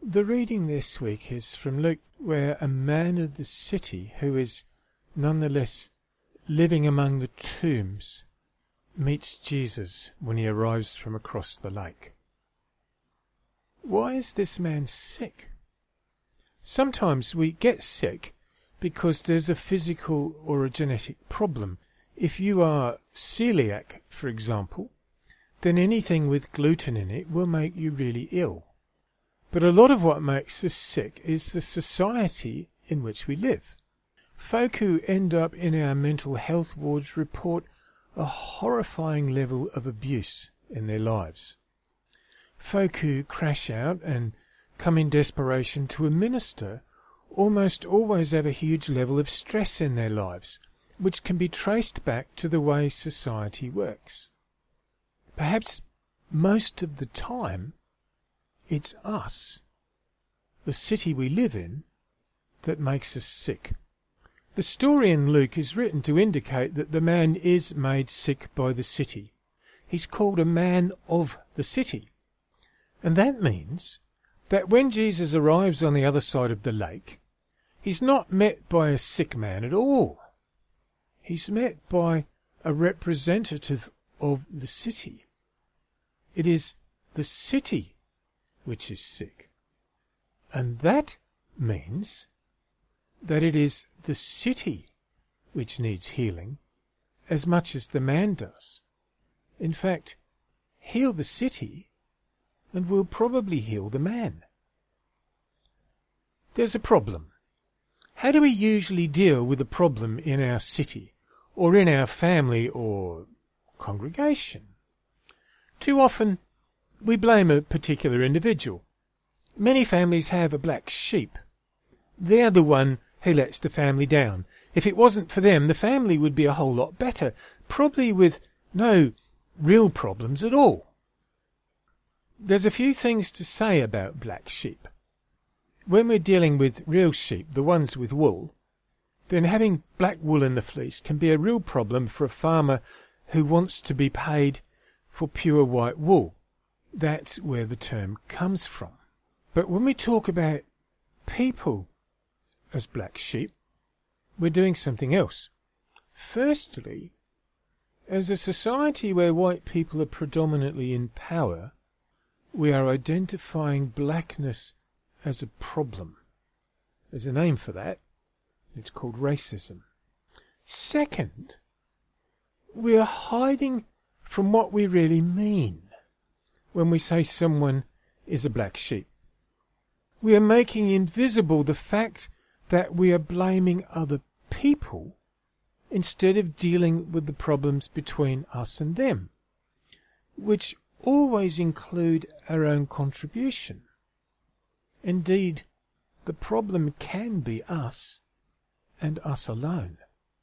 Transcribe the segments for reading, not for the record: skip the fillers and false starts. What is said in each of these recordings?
The reading this week is from Luke, where a man of the city, who is nonetheless living among the tombs, meets Jesus when he arrives from across the lake. Why is this man sick? Sometimes we get sick because there's a physical or a genetic problem. If you are celiac, for example, then anything with gluten in it will make you really ill. But a lot of what makes us sick is the society in which we live. Folk who end up in our mental health wards report a horrifying level of abuse in their lives. Folk who crash out and come in desperation to a minister almost always have a huge level of stress in their lives, which can be traced back to the way society works. Perhaps most of the time, it's us, the city we live in, that makes us sick. The story in Luke is written to indicate that the man is made sick by the city. He's called a man of the city. And that means that when Jesus arrives on the other side of the lake, he's not met by a sick man at all. He's met by a representative of the city. It is the city which is sick. And that means that it is the city which needs healing as much as the man does. In fact, heal the city and we'll probably heal the man. There's a problem. How do we usually deal with a problem in our city, or in our family or congregation? Too often we blame a particular individual. Many families have a black sheep. They're the one who lets the family down. If it wasn't for them, the family would be a whole lot better, probably with no real problems at all. There's a few things to say about black sheep. When we're dealing with real sheep, the ones with wool, then having black wool in the fleece can be a real problem for a farmer who wants to be paid for pure white wool. That's where the term comes from. But when we talk about people as black sheep, we're doing something else. Firstly, as a society where white people are predominantly in power, we are identifying blackness as a problem. There's a name for that. It's called racism. Second, we are hiding from what we really mean when we say someone is a black sheep. We are making invisible the fact that we are blaming other people instead of dealing with the problems between us and them, which always include our own contribution. Indeed, the problem can be us and us alone.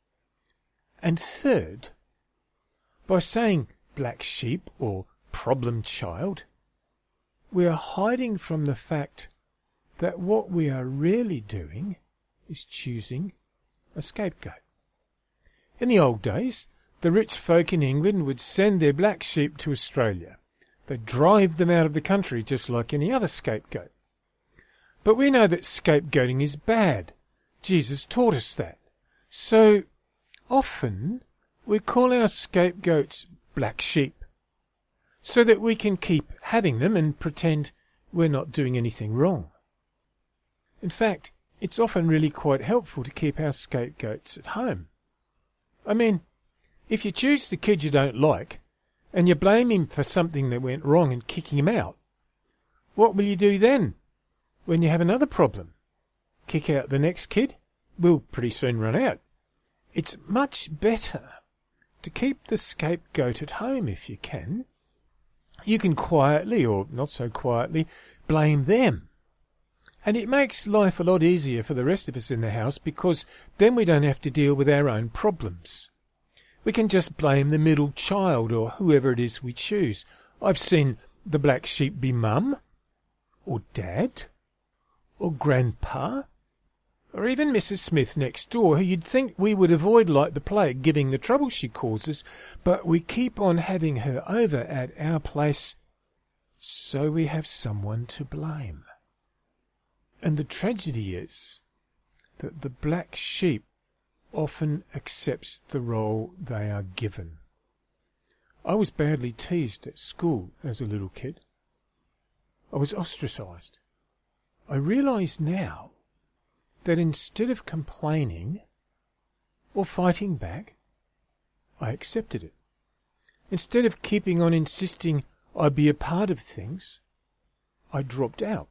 And third, by saying black sheep or problem child, we are hiding from the fact that what we are really doing is choosing a scapegoat. In the old days, the rich folk in England would send their black sheep to Australia. They'd drive them out of the country just like any other scapegoat. But we know that scapegoating is bad. Jesus taught us that. So often we call our scapegoats black sheep, so that we can keep having them and pretend we're not doing anything wrong. In fact, it's often really quite helpful to keep our scapegoats at home. I mean, if you choose the kid you don't like, and you blame him for something that went wrong and kicking him out, what will you do then when you have another problem? Kick out the next kid? We'll pretty soon run out. It's much better to keep the scapegoat at home if you can. You can quietly, or not so quietly, blame them. And it makes life a lot easier for the rest of us in the house, because then we don't have to deal with our own problems. We can just blame the middle child or whoever it is we choose. I've seen the black sheep be Mum, or Dad, or Grandpa, or even Mrs. Smith next door, who you'd think we would avoid like the plague, giving the trouble she causes, but we keep on having her over at our place, so we have someone to blame. And the tragedy is that the black sheep often accepts the role they are given. I was badly teased at school as a little kid. I was ostracized. I realize now that instead of complaining or fighting back, I accepted it. Instead of keeping on insisting I be a part of things, I dropped out.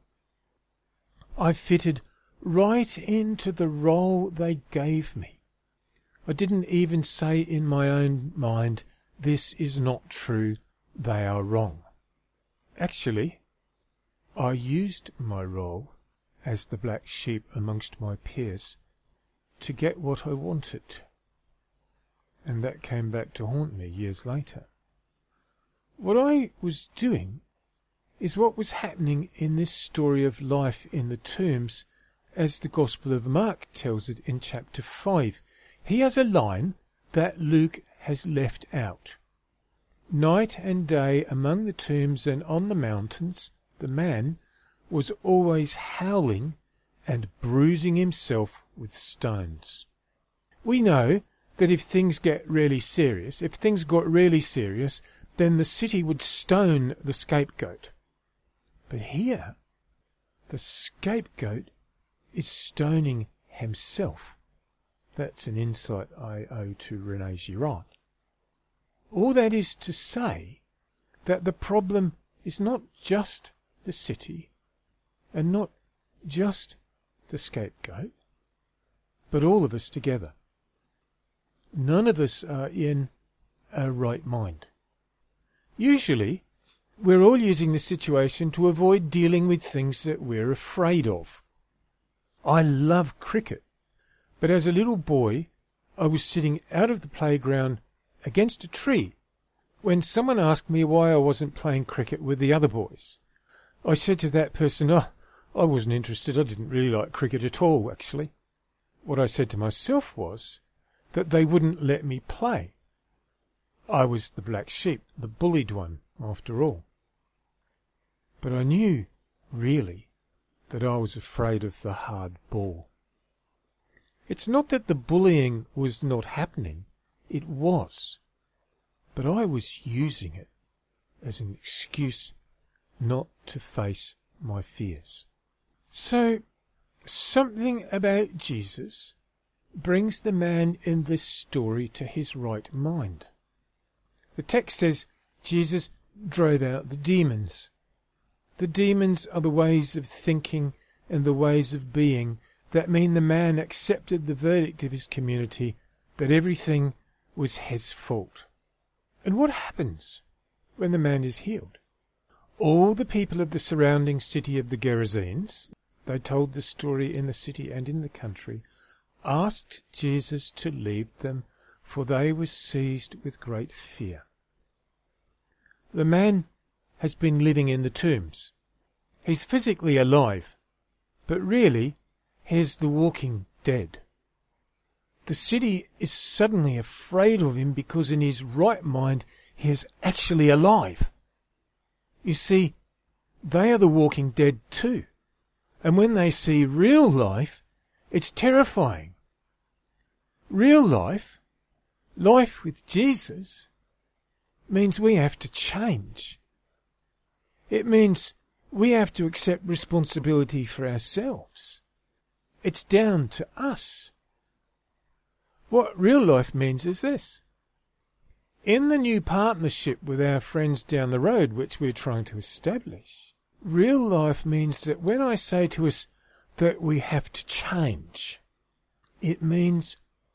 I fitted right into the role they gave me. I didn't even say in my own mind, this is not true, they are wrong. Actually, I used my role as the black sheep amongst my peers to get what I wanted. And that came back to haunt me years later. What I was doing is what was happening in this story of life in the tombs as the Gospel of Mark tells it in chapter 5. He has a line that Luke has left out. Night and day among the tombs and on the mountains, the man was always howling and bruising himself with stones. We know that if things got really serious, then the city would stone the scapegoat. But here, the scapegoat is stoning himself. That's an insight I owe to René Girard. All that is to say that the problem is not just the city and not just the scapegoat, but all of us together. None of us are in our right mind. Usually, we're all using the situation to avoid dealing with things that we're afraid of. I love cricket, but as a little boy, I was sitting out of the playground against a tree when someone asked me why I wasn't playing cricket with the other boys. I said to that person, I wasn't interested. I didn't really like cricket at all, actually. What I said to myself was that they wouldn't let me play. I was the black sheep, the bullied one, after all. But I knew, really, that I was afraid of the hard ball. It's not that the bullying was not happening. It was. But I was using it as an excuse not to face my fears. So, something about Jesus brings the man in this story to his right mind. The text says Jesus drove out the demons. The demons are the ways of thinking and the ways of being that mean the man accepted the verdict of his community that everything was his fault. And what happens when the man is healed? All the people of the surrounding city of the Gerasenes, they told the story in the city and in the country, asked Jesus to leave them, for they were seized with great fear. The man has been living in the tombs. He's physically alive, but really he's the walking dead. The city is suddenly afraid of him because in his right mind he is actually alive. You see, they are the walking dead too, and when they see real life, it's terrifying. Real life, life with Jesus, means we have to change. It means we have to accept responsibility for ourselves. It's down to us. What real life means is this. In the new partnership with our friends down the road, which we're trying to establish, real life means that when I say to us that we have to change, it means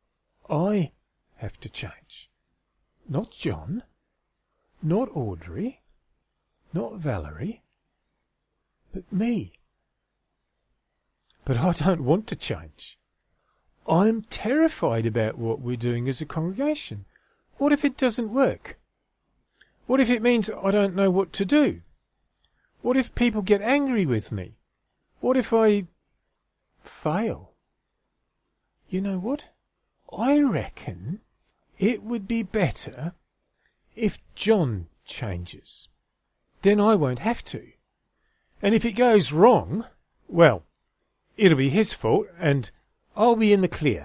I have to change. Not John, not Audrey, not Valerie, but me. But I don't want to change. I'm terrified about what we're doing as a congregation. What if it doesn't work? What if it means I don't know what to do? What if people get angry with me? What if I fail? You know what? I reckon it would be better if John changes. Then I won't have to. And if it goes wrong, well, it'll be his fault, and I'll be in the clear.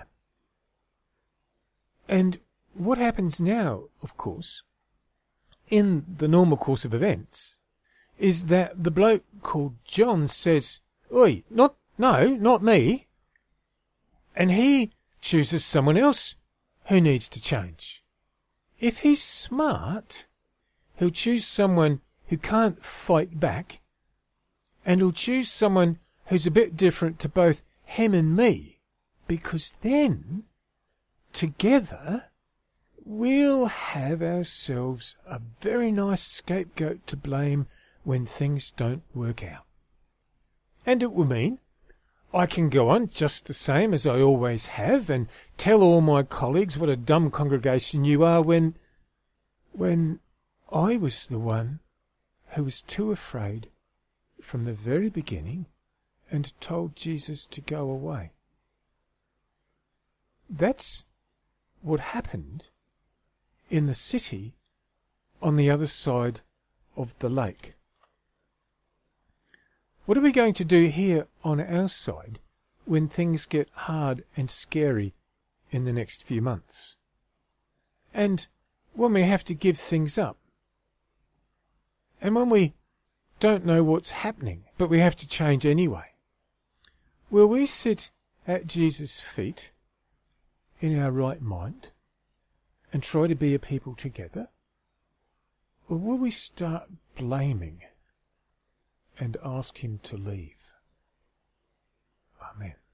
And what happens now, of course, in the normal course of events, is that the bloke called John says, "Oi, not me," and he chooses someone else who needs to change. If he's smart, he'll choose someone who can't fight back, and he'll choose someone who's a bit different to both him and me, because then, together, we'll have ourselves a very nice scapegoat to blame when things don't work out. And it will mean I can go on just the same as I always have and tell all my colleagues what a dumb congregation you are when I was the one who was too afraid from the very beginning and told Jesus to go away. That's what happened in the city on the other side of the lake. What are we going to do here on our side when things get hard and scary in the next few months? And when we have to give things up? And when we don't know what's happening, but we have to change anyway? Will we sit at Jesus' feet in our right mind and try to be a people together? Or will we start blaming and ask him to leave? Amen.